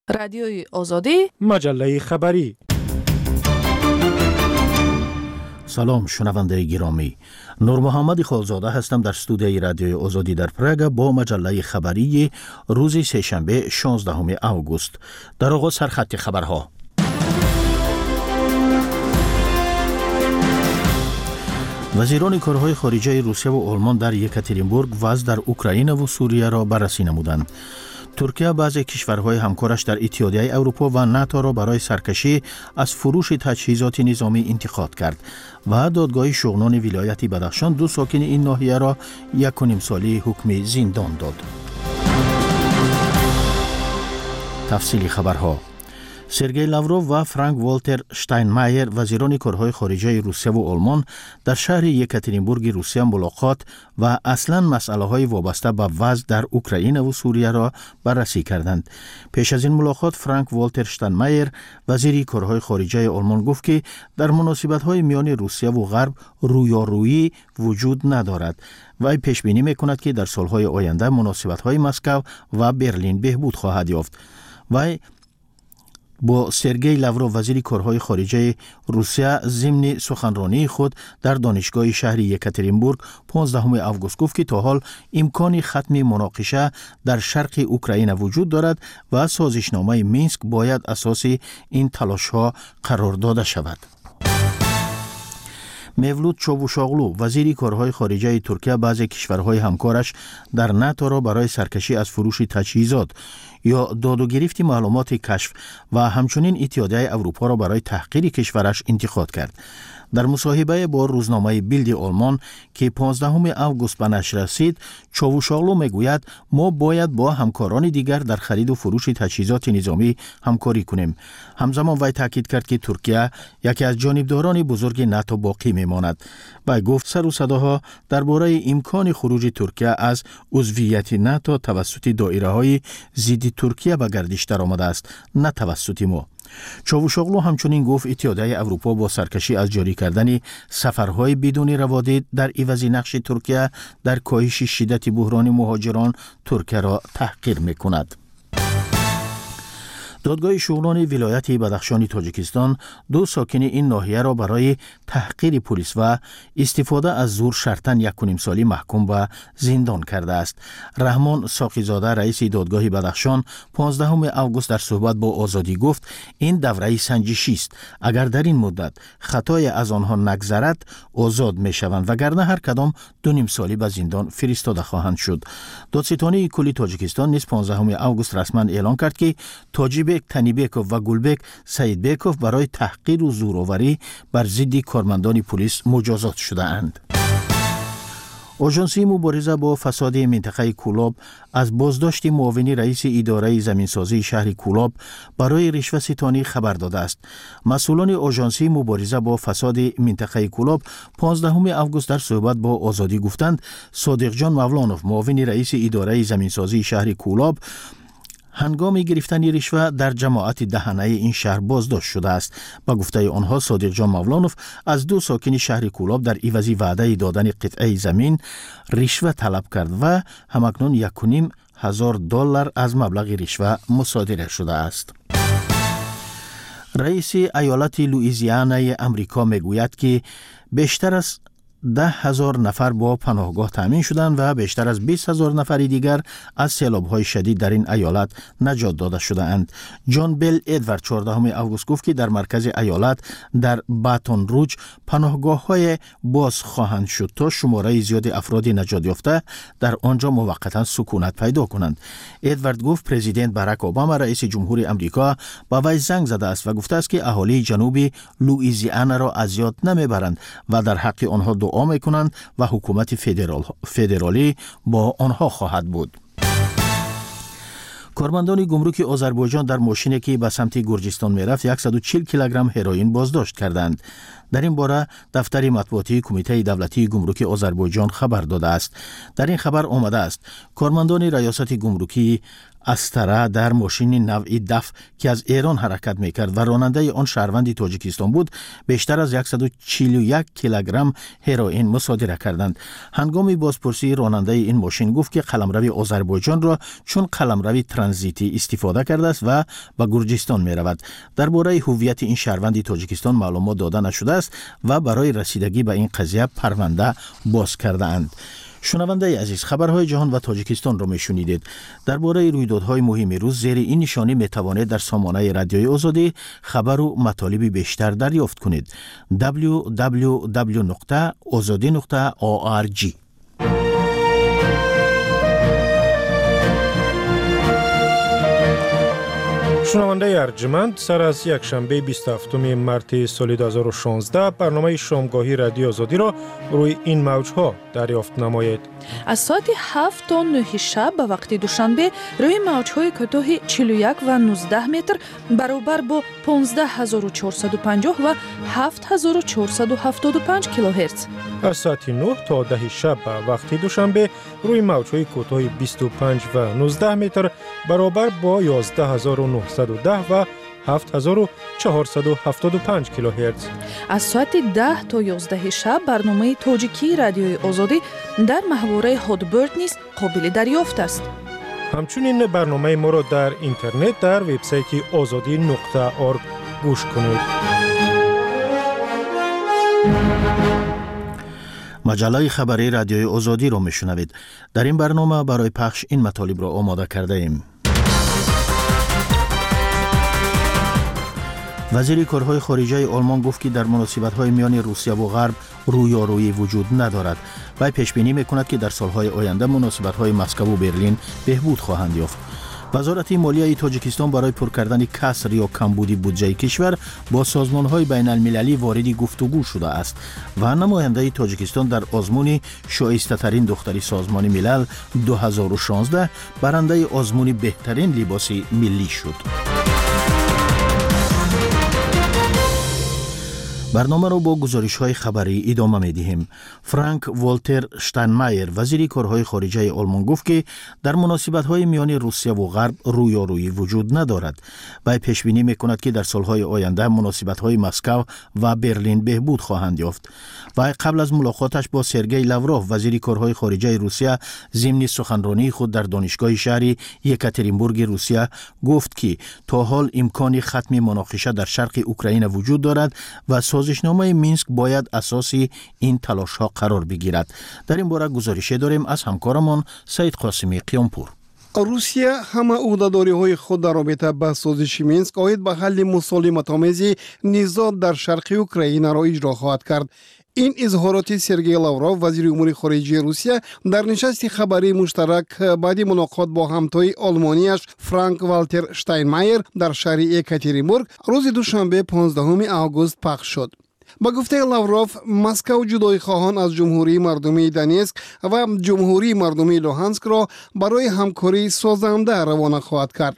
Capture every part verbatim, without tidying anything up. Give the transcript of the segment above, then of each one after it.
رادیوی آزادی، مجله خبری. سلام شنونده گرامی، نور محمد خالزاده هستم در استودیوی رادیوی آزادی در پراگ با مجله خبری روز سه‌شنبه شانزدهم اوگوست. در آغاز سرخط خبرها. وزیران کارهای خارجه روسیه و آلمان در یکاترینبورگ وضع در اوکراین و سوریه را بررسی نمودند. ترکیه بعضی کشورهای همکارش در اتحادیه اروپا و ناتو را برای سرکشی از فروش تجهیزات نظامی انتقاد کرد و دادگاه شغنان ولایت بدخشان دو ساکن این ناحیه را یک و نیم سالی حکم زندان داد. تفصیل خبرها. سرگئی لاوروف و فرانک والتر شتاینمایر وزیران کارهای خارجه روسیه و آلمان در شهر یکاترینبورگ روسیه ملاقات و اصلاً مسائل‌های وابسته به وضع در اوکراین و سوریه را بررسی کردند. پیش از این ملاقات فرانک والتر شتاینمایر وزیر کارهای خارجه آلمان گفت که در مناسبت‌های میان روسیه و غرب رویارویی وجود ندارد و ای پیش بینی می‌کند که در سال‌های آینده مناسبت‌های مسکو و برلین بهبود خواهد یافت. و با سرگئی لاوروف وزیر کارهای خارجه روسیه ضمن سخنرانی خود در دانشگاه شهر یکاترینبورگ پانزدهم اوگوست گفت که تا حال امکان ختم مناقشه در شرق اوکراین وجود دارد و سازشنامه مینسک باید اساس این تلاش‌ها قرار داده شود. مولود چاوشاغلو وزیر کارهای خارجه ترکیه بعضی کشورهای همکارش در ناتو را برای سرکشی از فروش تجهیزات یا داد و گرفت معلومات کشف و همچنین اتحادیه اروپا را برای تحقیر کشورش انتقاد کرد. در مصاحبه با روزنامه بیلد آلمان که پانزدهم اوگوست به نشر رسید، چاوشاغلو میگوید ما باید با همکاران دیگر در خرید و فروش تجهیزات نظامی همکاری کنیم. همزمان وی تاکید کرد که ترکیه یکی از جانبداران بزرگ ناتو باقی میماند. وی گفت سر و صداها درباره امکان خروج ترکیه از عضویت ناتو توسط دایره‌های ضد ترکیه به گردش درآمده است، نه توسط ما. چاوشاغلو همچنین گفت اتحادیه اروپا با سرکشی از جاری کردن سفرهای بدون روادید در عوض نقش ترکیه در کاهش شدت بحران مهاجران ترکیه را تحقیر می‌کند. دادگاه شغنان ولایت بدخشان تاجیکستان دو ساکن این ناحیه را برای تحقیر پلیس و استفاده از زور شرطاً یک و نیم سالی محکوم به زندان کرده است. رحمان ساقیزاده رئیس دادگاه بدخشان پانزدهم اوگوست در صحبت با آزادی گفت این دوره سنجشی است. اگر در این مدت خطای از آنها نگذرد آزاد میشوند وگرنه هر کدام دو نیم سالی به زندان فرستاده خواهند شد. دادستانی کلی تاجیکستان نیز پانزدهم اوگوست رسما اعلام کرد که تاجیب تنیبیکوف و گولبک سیدبیکوف برای تحقیر و زورآوری بر ضد کارمندان پلیس مجازات شده اند. آژانس مبارزه با فساد منطقه کولاب از بازداشت معاون رئیس اداره زمینسازی شهر کولاب برای رشوه ستانی خبر داده است. مسئولان آژانس مبارزه با فساد منطقه کولاب پانزدهم اوگوست در صحبت با آزادی گفتند صادق جان مولانوف معاون رئیس اداره زمینسازی شهر کولاب هنگام گرفتن رشوه در جماعت دهنه این شهر بازداشت شده است. با گفته آنها صادق جان مولانوف از دو ساکن شهر کولاب در عوض وعده دادن قطعه زمین رشوه طلب کرد و همکنون یک و نیم هزار دلار از مبلغ رشوه مصادره شده است. رئیس ایالت لوئیزیانای امریکا میگوید که بیشتر از ده هزار نفر با پناهگاه تامین شدند و بیشتر از بیست هزار نفر دیگر از سیلاب‌های شدید در این ایالت نجات داده شده اند. جان بیل ادوارد چهاردهم اوگوست گفت که در مرکز ایالت در باتون روج پناهگاه‌های باز خواهند شد تا شماره زیاد افراد نجات یافته در آنجا موقتا سکونت پیدا کنند. ادوارد گفت پرزیدنت باراک اوباما رئیس جمهور آمریکا با وی زنگ زده است و گفته است که اهالی جنوب لوئیزیانا را اذیت نمیبرند و در حق آنها دعا میکنند و حکومت فدرال فدرالی با آنها خواهد بود. کارمندان گمرک آذربایجان در ماشینی که به سمت گرجستان میرفت صد و چهل کیلوگرم هروئین بازداشت کردند. در این باره دفتر مطبوعاتی کمیته دولتی گمرک آذربایجان خبر داده است. در این خبر آمده است کارمندان ریاست گمرکی استره در ماشین نوعی دف که از ایران حرکت میکرد و راننده آن شهروند تاجیکستان بود بیشتر از صد و چهل و یک کیلوگرم هروئین مصادره کردند. هنگام بازپرسی راننده این ماشین گفت که قلمرو آذربایجان را چون قلمرو ترانزیتی استفاده کرده است و به گرجستان می رود. درباره هویت این شهروند تاجیکستان معلومات داده نشده است و برای رسیدگی به این قضیه پرونده باز کرده اند. شنونده عزیز، خبرهای جهان و تاجیکستان را میشنیدید. درباره رویدادهای مهم روز زیر این نشانی میتوانید در سامانه رادیوی آزادی خبر و مطالب بیشتر دریافت کنید. دبلیو دبلیو دبلیو نقطه آزادی نقطه او آر جی. شنونده ارجمند، سر از یک شنبه بیست و هفتم مارس سال دو هزار و شانزده برنامه شامگاهی رادیو آزادی را روی این موج‌ها دریافت نمایید. از ساعت هفت تا نه شب به وقت دوشنبه روی موج‌های کوتاه چهل و یک و نوزده متر برابر با پانزده هزار و چهارصد و پنجاه و هفت هزار و چهارصد و هفتاد و پنج کیلوهرتز. از ساعت نه تا ده شب به وقت دوشنبه روی موج‌های کوتاه بیست و پنج و نوزده متر برابر با یازده هزار و نهصد و ده و هفت هزار و چهارصد و هفتاد و پنج کیلوهرتز. از ساعت ده تا یازده شب برنامه تاجیکی رادیوی آزادی در محوره هادبرد نیز قابل دریافت است. همچنین برنامه ما را در اینترنت در وبسایت آزادی نقطه org گوش کنید. مجله خبری رادیوی آزادی را میشنوید. در این برنامه برای پخش این مطالب را آماده کرده ایم. وزیر کارهای خارجه آلمان گفت که در مناسبت‌های میان روسیه و غرب رویارویی وجود ندارد. وی پیش بینی می‌کند که در سال‌های آینده مناسبت‌های مسکو و برلین بهبود خواهند یافت. وزارت مالیه تاجیکستان برای پر کردن کسر یا کمبودی بودجه کشور با سازمان‌های بین‌المللی وارد گفتگو شده است و نماینده تاجیکستان در آزمون شایسته‌ترین دختری سازمان ملل دو هزار و شانزده برنده آزمون بهترین لباس ملی شد. برنامه را با گزارش‌های خبری ادامه می‌دهیم. فرانک والتر شتاینمایر وزیر کارهای خارجه آلمان گفت که در مناسبت‌های میان روسیه و غرب رویارویی وجود ندارد. وی پیش بینی می‌کند که در سال‌های آینده مناسبت‌های مسکو و برلین بهبود خواهند یافت. وی قبل از ملاقاتش با سرگئی لاوروف وزیر کارهای خارجه روسیه ضمن سخنرانی خود در دانشگاه شهر یکاترینبورگ روسیه گفت که تا حال امکان ختم مناقشه در شرق اوکراین وجود دارد و سازشنامه مینسک باید اساسی این تلاش‌ها قرار بگیرد. در این باره گزارشی داریم از همکارمان سید قاسمی قیامپور. روسیه همه عهده‌داری‌های خود در رابطه با سازش مینسک آید به حل مسالمت‌آمیز نزاع در شرق اوکراین را اجرا خواهد کرد. این اظهارات سرگئی لاوروف وزیر امور خارجه روسیه در نشست خبری مشترک بعد ملاقات با همتای آلمانیش فرانک والتر شتاینمایر در شهر یکاترینبورگ روز دوشنبه پانزدهم آگوست پخش شد. با گفته لاوروف مسکو جدای خواهان از جمهوری مردمی دونیتسک و جمهوری مردمی لوهانسک را برای همکاری سازنده روانه خواهد کرد.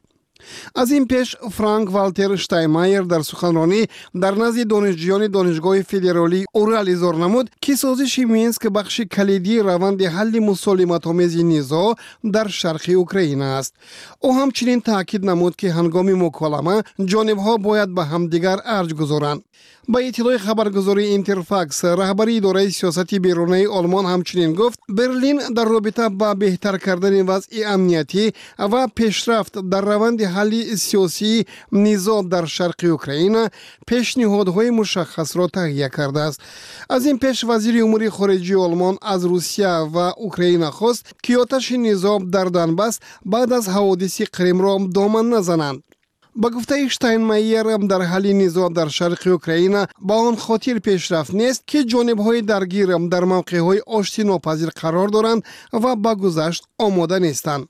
از این پیش فرانک والتر شتاینمایر در سخنرانی در نزد دانشجویان دانشگاه فدرالی اورال اظهار نمود که سازش مینسک بخش کلیدی روند حل مسالمت‌آمیز نزاع در شرق اوکراین است. او همچنین تاکید نمود که هنگام مکالمه جانب‌ها باید به همدیگر ارج گذارند. با اطلاع خبرگزاری اینترفاکس رهبری اداره سیاست بیرونی آلمان همچنین گفت برلین در رابطه با بهتر کردن وضع امنیتی و پیشرفت در روند حل سیاسی نزاع در شرق اوکراین پیشنهادهای مشخص را تهیه کرده است. از این پیش وزیر امور خارجه آلمان از روسیه و اوکراین خواست که آتش نزاع در دنباس بعد از حوادث کریم را دامن نزنند. با گفته شتاینمایر در حل نزاع در شرق اوکراین با آن خاطر پیشرفت نیست که جانب‌های درگیر در موقع‌های آشتی ناپذیر قرار دارند و با گذشت آماده نیستند.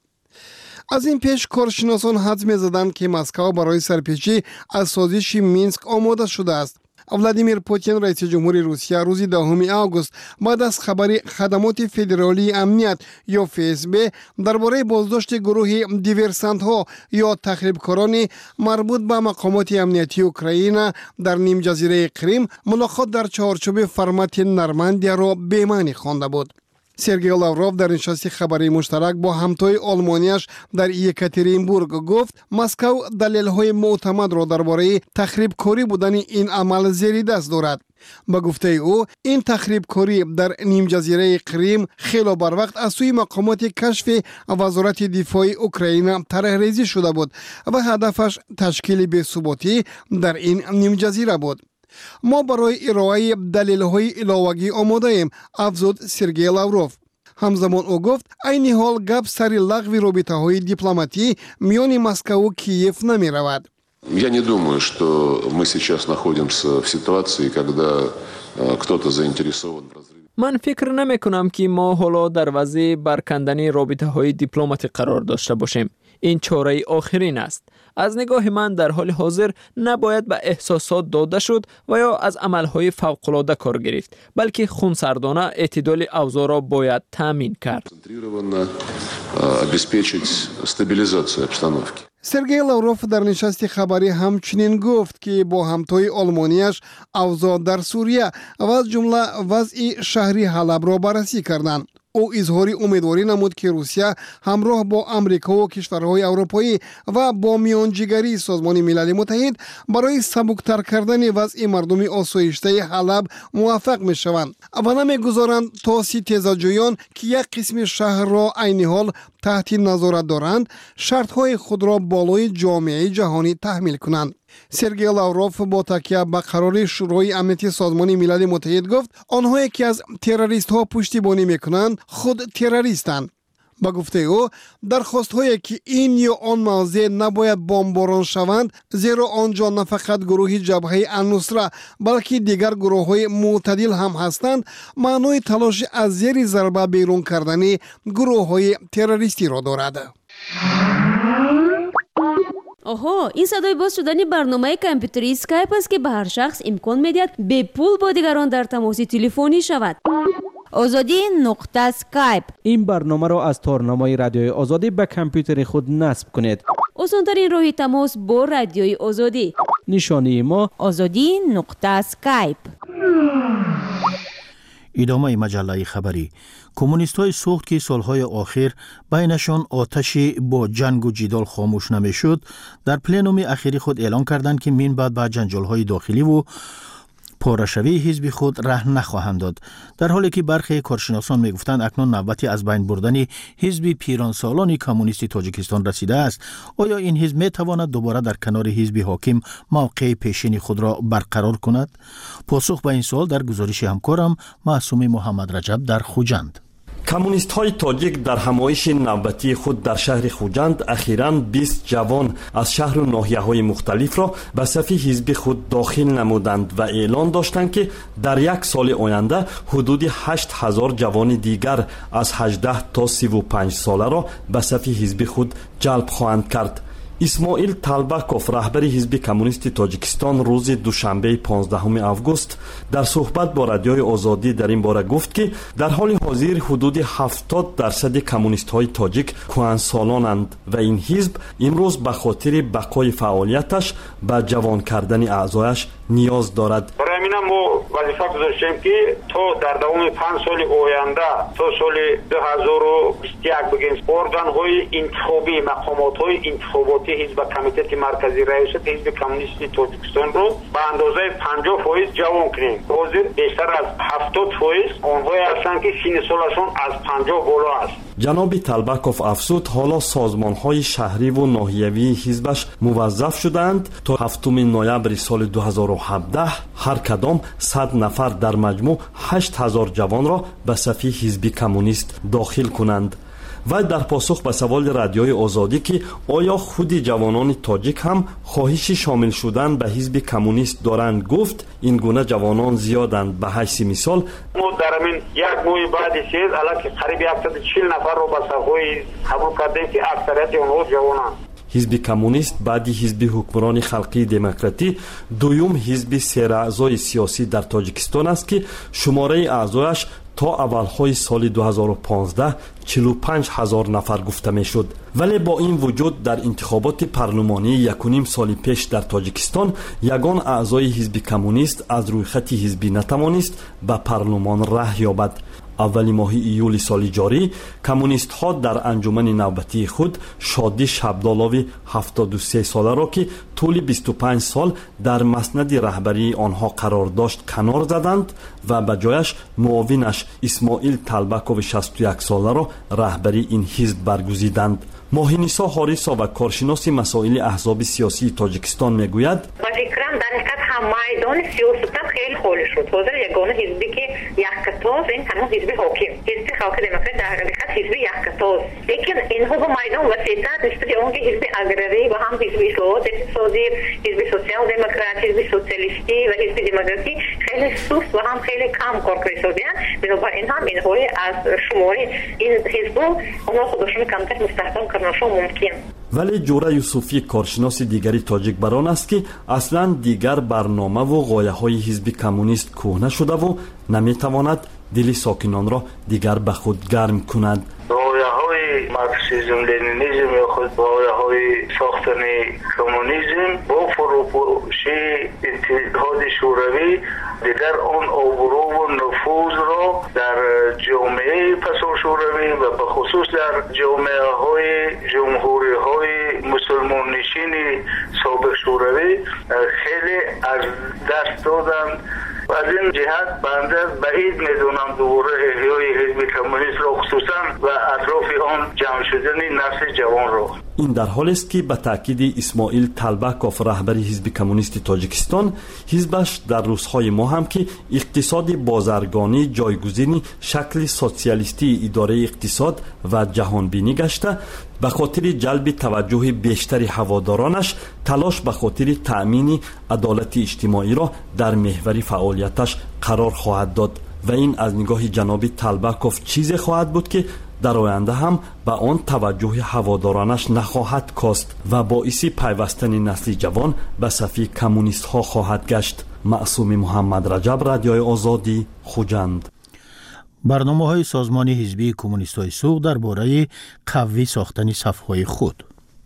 از این پیش کارشناسان حدس می‌زدند که مسکو برای سرپیچی از سازش مینسک آماده شده است. ولادیمیر پوتین رئیس جمهوری روسیه روز دهم آگوست بعد از خبر خدمات فدرالی امنیت یا اف اس بی درباره بازداشت گروه دیورسانت ها یا تخریبکاران مربوط به مقامات امنیتی اوکراین در نیم جزیره کریم ملاقات در چارچوب فرمت نرماندیا را به معنی خوانده بود. سرگئی لاوروف در نشست خبری مشترک با همتای آلمانیش در یکاترینبورگ گفت مسکو دلیل‌های معتمد را درباره تخریب کاری بودن این عمل زیر دست دارد. با گفته او این تخریب کاری در نیم جزیره کریم خیلی بر وقت از سوی مقامات کشف وزارت دفاع اوکراین طرح‌ریزی شده بود و هدفش تشکیل بی‌ثباتی در این نیم جزیره بود. ما برای ارائه دلیل‌های علاوه‌ای آماده ایم، افزود سرگئی لاوروف. همزمان او گفت عین حال گپ سر لغو رابطه‌های دیپلماتی میان مسکو و کیف نمی رود. Я не думаю, что мы сейчас находимся в ситуации, когда кто-то заинтересован в разрыве. من فکر نمی کنم که ما حالا در وضع برکندن رابطه های دیپلماتی قرار داشته باشیم. این چاره آخرین است. از نگاه من در حال حاضر نباید به احساسات داده شد و یا از عملهای فوق‌العاده کار گرفت، بلکه خونسردانه اعتدال اوضاع را باید تامین کرد. سرگئی لاوروف در نشست خبری همچنین گفت که با همتای آلمانیش اوضاع در سوریه و از جمله وضع شهری حلب را بررسی کردند. او اظهار امیدواری نمود که روسیه همراه با امریکا و کشورهای اروپایی و با میانجیگری سازمان ملل متحد برای سبکتر کردن وضع مردم آسایشته حلب موفق می شوند و نمیگذارند تا سی تیزاجویان که یک قسم شهر را عین حال تحت نظارت دارند شرطهای خود را بالای جامعه جهانی تحمیل کنند. سرگئی لاوروف با تکیه به قرار شورای امنیتی سازمان ملل متحد گفت آنهایی که از تروریست ها پشتیبانی میکنند خود تروریستند. با گفته او درخواست هایی که این یا آن موضع نباید بمباران شوند، زیرا آنجا نه فقط گروه جبهه النصره بلکه دیگر گروه های معتدل هم هستند، معنای تلاش از زیر ضربه بیرون کردن گروه های تروریستی را دارد. آها، این صدای باز شدن برنامه کامپیوتری اسکایپ است که به هر شخص امکان میدهد به پول با دیگران در تماس تلفنی شود. آزادی نقطه اسکایپ. این برنامه را از تارنمای رادیوی آزادی به کامپیوتر خود نصب کنید. آسان‌ترین راه تماس با رادیوی آزادی. نشانی ما آزادی نقطه اسکایپ. ادامه مجله خبری. کمونیست های سوخت که سالهای آخر بینشان آتشی با جنگ و جدال خاموش نمی شد، در پلنوم اخیری خود اعلان کردند که من بعد با جنجال های داخلی و پارشوی حزب خود ره نخواهند داد، در حالی که برخی کارشناسان می گفتند اکنون نوبتی از بین بردن حزب پیرانسالان کمونیستی تاجیکستان رسیده است. آیا این حزب می تواند دوباره در کنار حزب حاکم موقع پیشین خود را برقرار کند؟ پاسخ به این سوال در گزارش همکارم معصوم محمد رجب در خوجند. کمونیست های تاجیک در همایش نوبتی خود در شهر خوجند اخیراً بیست جوان از شهر و ناحیه های مختلف را به صف حزب خود داخل نمودند و اعلان داشتند که در یک سال آینده حدود هشت هزار جوان دیگر از هجده تا سی و پنج ساله را به صف حزب خود جلب خواهند کرد. اسماعیل طالبکوف رهبر حزب کمونیست تاجیکستان روز دوشنبه پانزدهم آگوست در صحبت با رادیوی آزادی در این باره گفت که در حال حاضر حدود هفتاد درصد کمونیست های تاجیک کهنسالانند و این حزب امروز به خاطر بقای فعالیتش به جوان کردن اعضایش نیاز دارد. برای همین ما وظیفه گذاشتیم که تا در دوام پنج سال آینده تا سال دو هزار و بیست و یک بگیم ارگان های انتخابی مقامات های انتخاباتی حزب کمیته مرکزی ریاست حزب کمونیست تاجیکستان رو به اندازه پنجاه فیصد جوان کنیم. حاضر بیشتر از هفتاد فیصد آنهایی هستند که سن سالشون از پنجاه بالا است. جناب طالبکوف افزود حالا سازمان های شهری و ناحیوی حزبش موظف شدند تا هفتم نوامبر سال دو هزار و هفده هر کدام صد نفر در مجموع هشت هزار جوان را به صف حزب کمونیست داخل کنند. و در پاسخ به سوال رادیوی آزادی که آیا خود جوانان تاجیک هم خواهش شامل شدن به حزب کمونیست دارند گفت این گونه جوانان زیادند. به حیث مثال ما در همین یک ماه بعد سیز الان که قریب صد و چهل نفر رو به صفحه قبول کردیم که اکثریت اونها جوانان. حزب کمونیست بعدی حزب حکمران خلقی دموکراتی دوم حزب سراعضای سیاسی در تاجیکستان است که شماره اعضایش تا اولهای سال دو هزار و پانزده چهل و پنج هزار نفر گفته می شد. ولی با این وجود در انتخابات پارلمانی یک و نیم سال پیش در تاجیکستان یگان اعضای حزب کمونیست از روی خط حزبی نتوانست به پارلمان راه یابد. اولی ماه ایول سال جاری کمونیست ها در انجمن نوبتی خود شادی شبدالاوی هفتاد و سه ساله را که طول بیست و پنج سال در مسند رهبری آنها قرار داشت کنار زدند و به جایش معاونش اسماعیل طلبکوف شصت و یک ساله را رهبری این حزب برگزیدند. ماهینیسا حاریسا و کارشناس مسائل احزاب سیاسی تاجیکستان میگوید فکرم در حقیقت هم میدان سیاست خیلی خالی شد. حاضر یگانه حزبی که یک کتاز این تنها حزب حاکم حزب خلق دموکرات در حقیقت حزب یک کتاز، لیکن اینها با میدان وسیع‌تر نسبت اون که حزب اگراری و هم حزب اصلاحات اقتصادی، حزب سوسیال دموکرات، حزب سوسیالیستی و حزب دموکراسی خیلی سست و هم خیلی کم کارکرد شدند. بنابراین هم اینها از شماری این حزب‌ها اونها خودشون کمتر مستحکم کردنشون ممکن. ولی جوره یوسفی کارشناس دیگری تاجیک بران است که اصلا دیگر برنامه و غایه های حزب کمونیست کهنه شده و نمیتواند دل ساکنان را دیگر به خود گرم کند. غایه های مارکسیسم لنینیسم یا خود غایه های ساختن کمونیسم با فروپاشی اتحاد شوروی دیگر آن آبرو و نفوذ را در جامعه پسا شوروی و به خصوص در جامعه های جمهوری های مسلمان نشین سابق شوروی خیلی از دست دادند. و از این جهت بنده بعید میدونم دوباره احیای حزب کمونیست را خصوصا و اطراف آن جمع شدن نسل جوان را. این در حال است که به تاکید اسماعیل طلبکوف رهبری حزب کمونیست تاجیکستان حزبش در روزهای ما هم که اقتصاد بازرگانی جایگزین شکل سوسیالیستی اداره اقتصاد و جهانبینی گشته به خاطر جلب توجه بیشتر هوادارانش تلاش به خاطر تأمین عدالت اجتماعی را در محور فعالیتش قرار خواهد داد و این از نگاه جناب طلبکوف چیزی خواهد بود که در آینده هم به آن توجه هوادارانش نخواهد کاست و باعث پیوستن نسل جوان به صف کمونیست ها خواهد گشت. معصوم محمد رجب، رادیوی آزادی، خوجند. برنامه های سازمان حزبی کمونیست های سوق در باره قوی ساختن صفهای خود.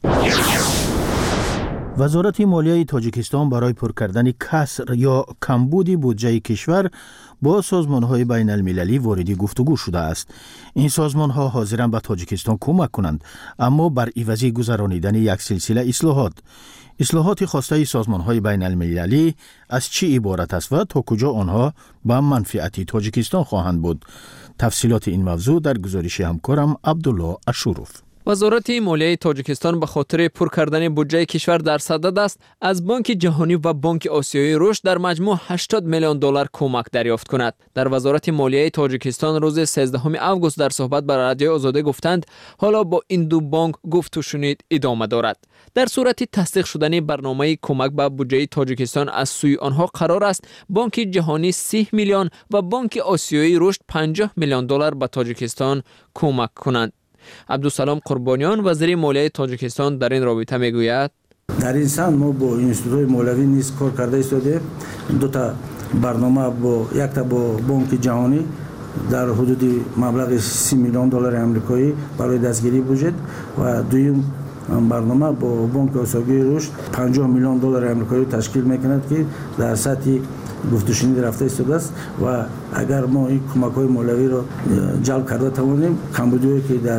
وزارت مالیه تاجیکستان برای پر کردن کسر یا کمبود بودجه کشور با سازمان‌های بین المللی واردی گفتگو شده است. این سازمان‌ها حاضرند به تاجیکستان کمک کنند، اما بر عوض گذرانیدن یک سلسله اصلاحات. اصلاحات خواسته سازمان‌های بین المللی از چی عبارت است و تا کجا آنها به منفعت تاجیکستان خواهند بود؟ تفصیلات این موضوع در گزارش همکارم عبدالله اشوروف. وزارت مالیه تاجیکستان به خاطر پر کردن بودجه کشور در صدد است از بانک جهانی و بانک آسیایی رشد در مجموع هشتاد میلیون دلار کمک دریافت کند. در وزارت مالیه تاجیکستان روز سیزدهم آگوست در صحبت با رادیوی آزادی گفتند حالا با این دو بانک گفت و شنید ادامه دارد. در صورت تصدیق شدن برنامه کمک به بودجه تاجیکستان از سوی آنها قرار است بانک جهانی سی میلیون و بانک آسیایی رشد پنجاه میلیون دلار به تاجیکستان کمک کنند. عبدالسلام قربانیان وزیر مالیه تاجیکستان در این رابطه میگوید در این سال ما با اینستیتوت مولوی نیز کار کرده ایستادیم. دو تا برنامه با یک تا با بانک جهانی در حدود مبلغ سی میلیون دلار آمریکایی برای دستگیری بودجه و دویم برنامه با بانک آسیایی رشد پنجاه میلیون دلار آمریکایی تشکیل میکند که در سطح گفتشنید رفته ایستاده است و اگر ما این کمک‌های مولوی را جلب کرده توانیم کمبودی که در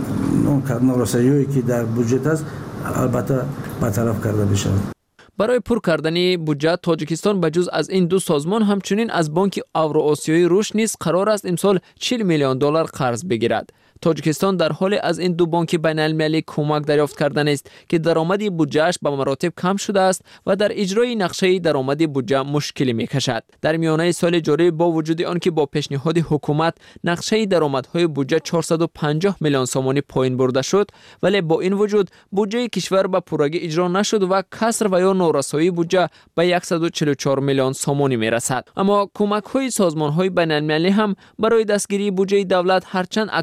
نارسایی‌هایی که در بودجه است البته برطرف کرده بشه. برای پر کردن بودجه تاجیکستان بجز از این دو سازمان همچنین از بانک اوراسیایی رشد نیز قرار است امسال چهل میلیون دلار قرض بگیرد. تاجیکستان در حال از این دو بانک بین المللی کمک دریافت کردن است که درآمد بودجهش به مراتب کم شده است و در اجرای نقشه درآمد بودجه مشکلی میکشد. در میانه سال جاری با وجود آنکه با پیشنهاد حکومت نقشه درآمدهای بودجه چهارصد و پنجاه میلیون سومانی پایین برده شد، ولی با این وجود بودجه کشور به پورگی اجرا نشد و کسر و یا نارسایی بودجه به صد و چهل و چهار میلیون سومانی میرسد. اما کمک های سازمان های بین المللی هم برای دستگیری بودجه دولت هرچند اکثرا به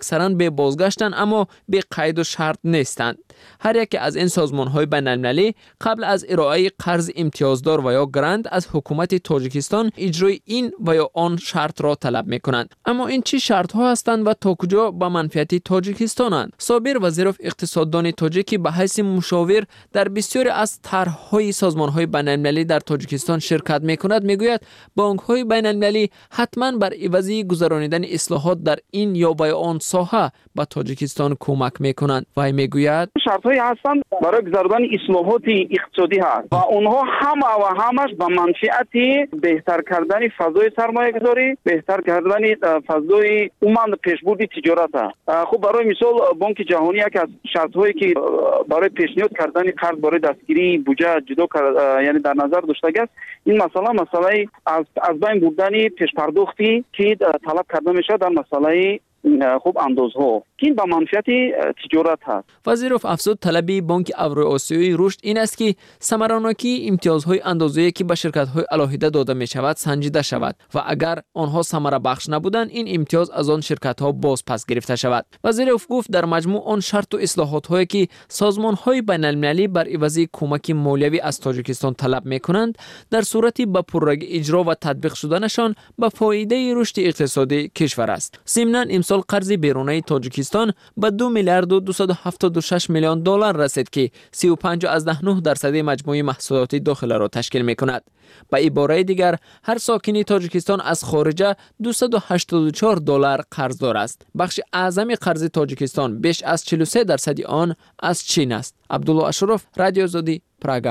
آماده بازگشتند اما به قید و شرط نیستند. هر یک از این سازمان‌های بین‌المللی قبل از ارائه قرض امتیازدار و یا گرانت از حکومت تاجیکستان اجرای این و یا آن شرط را طلب می‌کنند. اما این چه شرط‌ها هستند و تا کجا به منفعت تاجیکستانند؟ صابر وزیرов اقتصاددان تاجیکی به حیث مشاور در بسیاری از طرح‌های سازمان‌های بین‌المللی در تاجیکستان شرکت می‌کند می‌گوید بانک‌های بین‌المللی حتماً بر عوضی گذرانیدن اصلاحات در این یا به آن ساحه به تاجیکستان کمک می‌کنند. و می‌گوید شرط‌هایی هستند برای گذراندن اصلاحات اقتصادی هست و اونها همه و همش به منفعت بهتر کردن فضای سرمایه‌گذاری، بهتر کردن فضای عموما پیشبرد تجارت است. خب برای مثال بانک جهانی یک از شرط‌هایی که برای پیشنهاد کردن قرض برای دستگیری بودجه جدا یعنی در نظر داشته است این مسئله مسئله از از بین بردن پیش پرداختی که طلب کرده میشه در مسئله خوب اندازها که این به منفعت تجارت هست. وزیرов افزود طلبی بانک اوراسیایی رشد این است که ثمراناکی امتیازهای اندازه‌ای که به شرکت‌های علاهیده داده می‌شود سنجیده شود و اگر آنها ثمره بخش نبودند این امتیاز از آن شرکت‌ها باز پس گرفته شود. وزیرov گفت در مجموع آن شرط و اصلاحات‌هایی که سازمان‌های بین‌المللی بر عوض کمک مالیوی از تاجیکستان طلب می‌کنند در صورتی به پررنگ اجرا و تطبیق شدنشان به فایده رشد اقتصادی کشور است. ضمناً امسال قرض بیرونی تاجیکستان به دو میلیارد و دویست و هفتاد و شش میلیون دلار رسید که سی و پنج ازده نه درصد مجموع محصولات داخله را تشکیل می‌کند. به عباره دیگر هر ساکن تاجیکستان از خارجه دویست و هشتاد و چهار دلار قرضدار است. بخش اعظم قرض تاجیکستان بیش از چهل و سه درصد آن از چین است. عبدالله اشرف، رادیو آزادی، پراگا.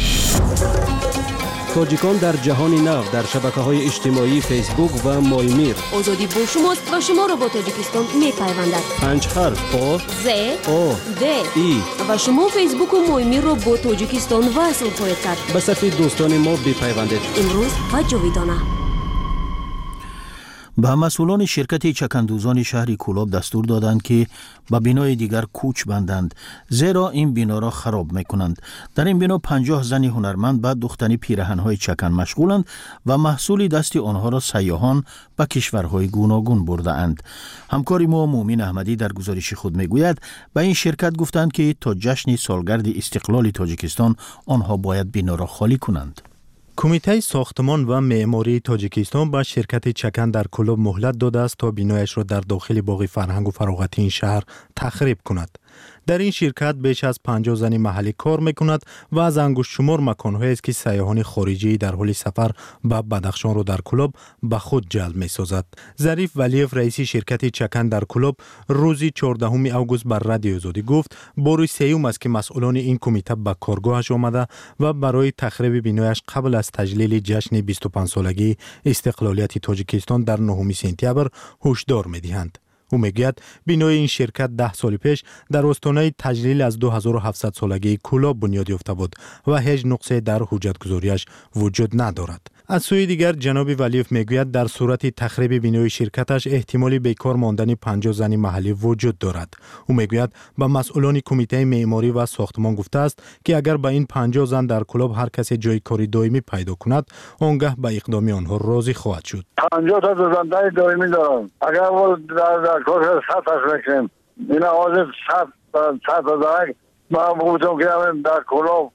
تاجیکان در جهان نو در شبکه‌های اجتماعی فیسبوک و مایمیر. آزادی با شماست و شما را با تاجیکستان می‌پیوندد. پنج حرف آ ز آ د ای و شما فیسبوک و مایمیر را با تاجیکستان وصل خواهید کرد. به صفحه دوستان ما بپیوندید. امروز و جاویدانه. به مسئولان شرکت چکندوزان شهر کولاب دستور دادند که به بینای دیگر کوچ بندند زیرا این بنا را خراب میکنند. در این بنا پنجاه زن هنرمند به دوختن پیراهن‌های چکن مشغولند و محصول دست آنها را سیاحان به کشورهای گوناگون برده اند. همکار ما مومن احمدی در گزارش خود میگوید به این شرکت گفتند که تا جشن سالگرد استقلال تاجیکستان آنها باید بنا را خالی کنند. کمیته ساختمان و معماری تاجیکستان به شرکت چکن در کولاب مهلت داده است تا بنایش را در داخل باغ فرهنگ و فراغتی این شهر تخریب کند. در این شرکت بیش از پنجاه زن محلی کار میکند و از انگشت شمار مکان‌هایی است که سیاحان خارجی در حال سفر به بدخشان را در کولاب به خود جلب می‌سازد. ظریف ولیف رئیس شرکت چکن در کولاب روز چهاردهم اوگوست بر رادیو آزادی گفت بار سیوم است که مسئولان این کمیته به کارگاهش آمده و برای تخریب بنایش قبل از تجلیل جشن بیست و پنج سالگی استقلالیت تاجیکستان در نهم سپتامبر هشدار می‌دهند. او میگوید بنای این شرکت ده سال پیش در آستانه تجلیل از دو هزار و هفتصد سالگی کولاب بنیاد یافته بود و هیچ نقصی در حجتگذاریش وجود ندارد. از سوی دیگر جناب ولیف میگوید در صورت تخریب بنای شرکتش احتمال بیکار ماندن پنجاه زن محلی وجود دارد. او میگوید به مسئولان کمیته معماری و ساختمان گفته است که اگر به این پنجاه زن در کولاب هر کسی جای کاری دائمی پیدا کند آنگاه به اقدام آنها راضی خواهد شد. پنجاه تا زندانی دائمی دارم. اگر ما در کار سطح میکنیم این آواز سطح دارد من بودم که در کولاب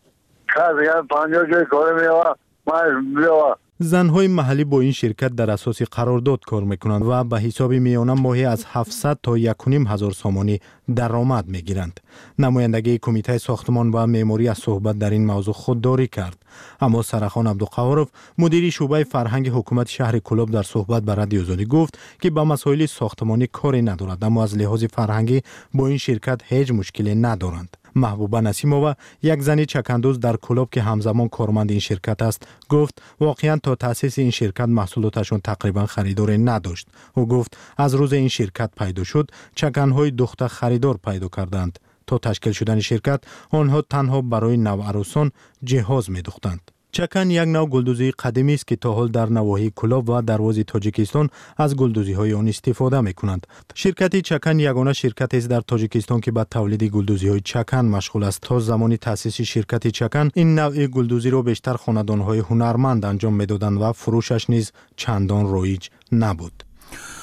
کار پنجاه جای کاری میوه من بیوه. زنهای محلی با این شرکت در اساس قرارداد کار میکنند و به حساب میانه ماهی از هفتصد تا یک و نیم هزار سامانی درآمد میگیرند. نمایندگی کمیته ساختمان و معماری از صحبت در این موضوع خودداری کرد. اما سرخان عبدالقهارov مدیر شعبه فرهنگ حکومت شهر کولاب در صحبت با رادیو آزادی گفت که با مسائل ساختمانی کاری ندارد اما از لحاظ فرهنگی با این شرکت هیچ مشکلی ندارند. محبوبه نسیمова یک زن چکندوز در کولاب که همزمان کارمند این شرکت است گفت واقعا تا تأسیس این شرکت محصولاتشون تقریبا خریداری نداشت. او گفت از روز این شرکت پیدا شد چکنهای دخته خریدار پیدا کردند. تا تشکیل شدن شرکت آنها تنها برای نوعروسان جهاز می دوختند. چکن یک نوع گلدوزی قدیمی است که تا حال در نواحی کولاب و دروازه تاجیکستان از گلدوزی های آن استفاده می کنند. شرکت چکن یگانه شرکت است در تاجیکستان که به تولید گلدوزی های چکن مشغول است. تا زمان تأسیس شرکت چکن این نوع گلدوزی را بیشتر خاندان های هنرمند انجام می دادند و فروشش نیز چندان رایج نبود.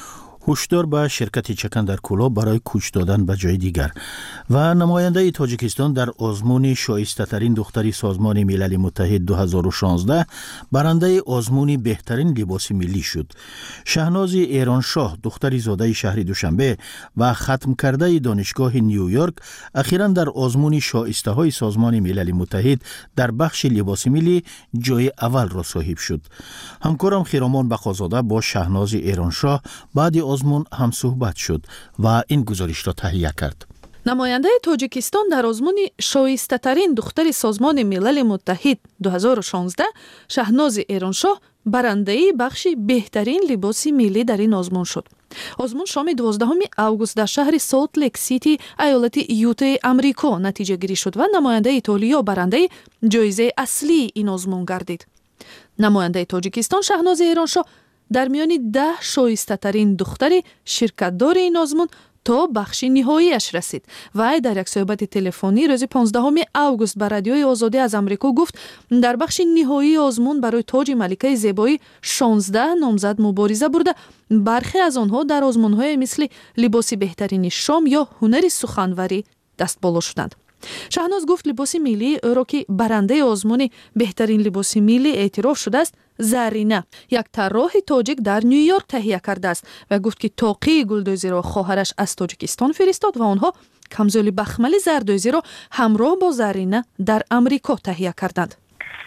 هشدار به شرکت چکندر کولا برای کوچ دادن به جای دیگر. و نماینده تاجیکستان در آزمون شایسته ترین دختری سازمان ملل متحد دو هزار و شانزده برنده آزمون بهترین لباس ملی شد. شهناز ایرانشاه، دختری زاده شهر دوشنبه و ختم کرده دانشگاه نیویورک، اخیراً در آزمون شایسته های سازمان ملل متحد در بخش لباس ملی جای اول را صاحب شد. همکارم خیرامان بقازاده با شهناز ایرانشاه بعد آزمون هم صحبت شد و این گزارش را تهیه کرد. نماینده تاجیکستان در آزمون شایسته ترین دختر سازمان ملل متحد دو هزار و شانزده شهناز ایرانشاه برنده بخش بهترین لباس ملی در این آزمون شد. آزمون شام دوازدهم اوگوست در شهر سالت لیک سیتی ایالت یوتا آمریکا نتیجه گیری شد و نماینده ایتالیا برنده جایزه اصلی این آزمون گردید. نماینده تاجیکستان شهناز ایرانشاه در میان ده شایسته ترین دختر شرکتدار این آزمون تا بخش نهاییش رسید. و در یک صحبت تلفنی روز پانزدهم اوگوست به رادیوی آزادی از آمریکا گفت در بخش نهایی آزمون برای تاج ملکه زیبایی شانزده نامزد مبارزه برده. برخی از آنها در آزمون‌های مثل لباس بهترین شام یا هنر سخنوری دست بالا شدند. شهناز گفت لباس ملی او را که برنده آزمون بهترین لباس ملی اعتراف شده است زرینه، یک طراح تاجیک در نیویورک تهیه کرده است و گفت که تاقی گلدوزی را خواهرش از تاجیکستان فرستاد و آنها کمزولی بخمل زردوزی را همراه با زرینه در امریکا تهیه کردند.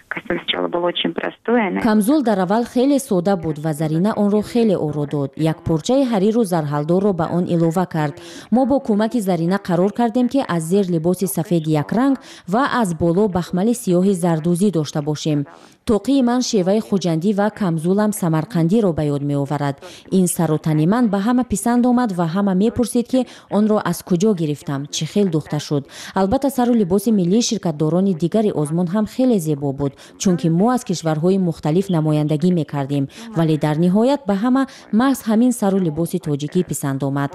камзул дар аввал хеле сода буд ва зарина онро хеле оро дод. як порчаи ҳариру зарҳалдорро ба он илова кард. мо бо кӯмаки зарина қарор кардем ки аз зер либоси сафеди якранг ва аз боло бахмали сиёҳи зардӯзӣ дошта бошем. тоқии ман шеваи хуҷандӣ ва камзулам самарқандиро ба ёд меоварад. ин саротани ман ба ҳама писанд омад ва ҳама мепурсид ки онро аз куҷо гирифтам, чӣ хел духта шуд. албатта сару либоси миллии ширкатдорони дигари озмун ҳам хеле зебо буд, чунки мо аз кишварҳои мухталиф намояндагӣ мекардем, вале дар ниҳоят ба ҳама маҳз ҳамин сару либоси тоҷикӣ писанд омад.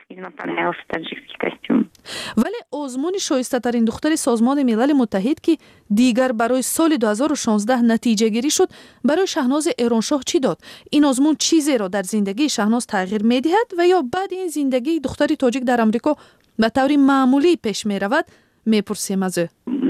ولی آزمون شایسته ترین دختر سازمان ملل متحد که دیگر برای سال دو هزار و شانزده نتیجه گیری شد برای شهناز ایرانشاه چی داد؟ این آزمون چیزی را در زندگی شهناز تغییر می دهد و یا بعد این زندگی دختر تاجیک در آمریکا به طور معمولی پیش می رود؟ می پرسیم از او.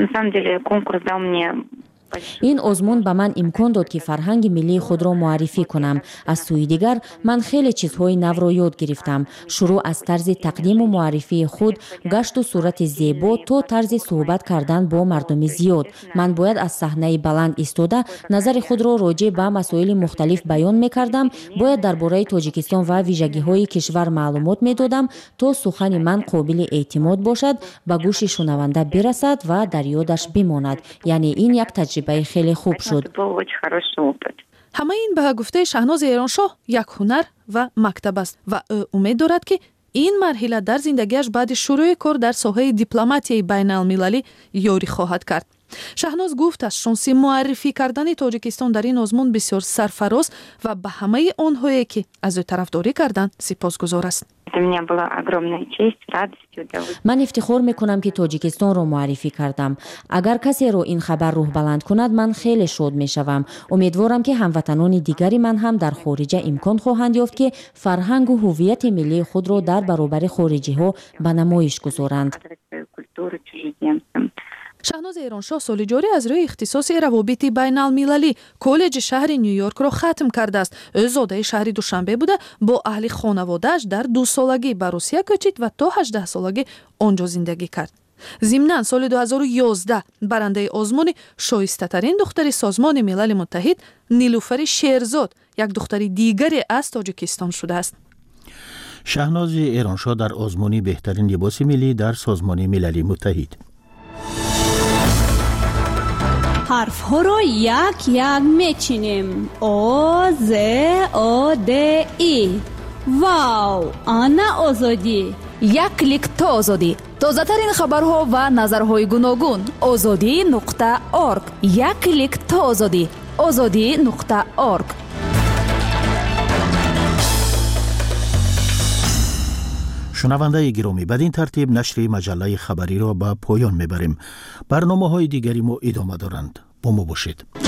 ин озмун ба ман имкон дод ки фарҳанги миллии худро муаррифӣ кунам. аз сӯи дигар ман хеле чизҳои навро ёд гирифтам, шурӯъ аз тарзи тақдиму муаррифии худ, гашту сурати зебо то тарзи суҳбат кардан бо мардуми зиёд. ман бояд аз саҳнаи баланд истода назари худро роҷеъ ба масоили мухталиф баён мекардам, бояд дар бораи тоҷикистон ва вижагиҳои кишвар маълумот медодам то сухани ман қобили эътимод бошад, ба гӯши шунаванда бирасад ва дар ёдаш бимонад. яъне ин як таҷрибаи хеле хуб шуд. ҳама ин ба гуфтаи шаҳноз эроншоҳ як ҳунар ва мактаб аст ва ӯ умед дорад ки ин марҳила дар зиндагиаш баъди шурӯъи кор дар соҳаи дипломатияи байналмилалӣ ёрӣ хоҳад кард. шаҳноз гуфт аз шонси муаррифӣ кардани тоҷикистон дар ин озмун бисёр сарфароз ва ба ҳамаи онҳое ки аз ӯ тарафдорӣ карданд сипосгузор аст. ман ифтихор мекунам ки тоҷикистонро муаррифӣ кардам. агар касеро ин хабар рӯҳбаланд кунад, ман хеле шод мешавам. умедворам ки ҳамватанони дигари ман ҳам дар хориҷа имкон хоҳанд ёфт ки фарҳангу ҳуввияти миллии худро дар баробари хориҷиҳо ба намоиш гузоранд. шаҳноз эроншоҳ соли ҷорӣ аз рӯи ихтисоси равобити байналмилалӣ коллеҷи шаҳри нью-йоркро хатм кардааст. ӯ зодаи шаҳри душанбе буда бо аҳли хонаводааш дар дусолагӣ ба русия кӯчид ва то ҳаждаҳсолагӣ онҷо зиндагӣ кард. зимнан соли ду ҳазору ёздаҳ барандаи озмуни шоистатарин духтари созмони милали муттаҳид нилуфари шерзод як духтари дигаре аз тоҷикистон шудааст. شهناز ایرانشاه در آزمون بهترین لباس ملی در سازمان ملل متحد. حرف ها رو یک یک میچینیم. او ز او د ای. واو، آنا آزادی. یک کلیک تا آزادی. تازه ترین خبرها و نظرهای گوناگون. آزادی نقطه آرگ. یک کلیک تا آزادی. آزادی نقطه آرگ. شنونده گرامی، بدین ترتیب نشر مجله خبری را به پایان میبریم. برنامه های دیگری ما ادامه دارند. با ما باشید.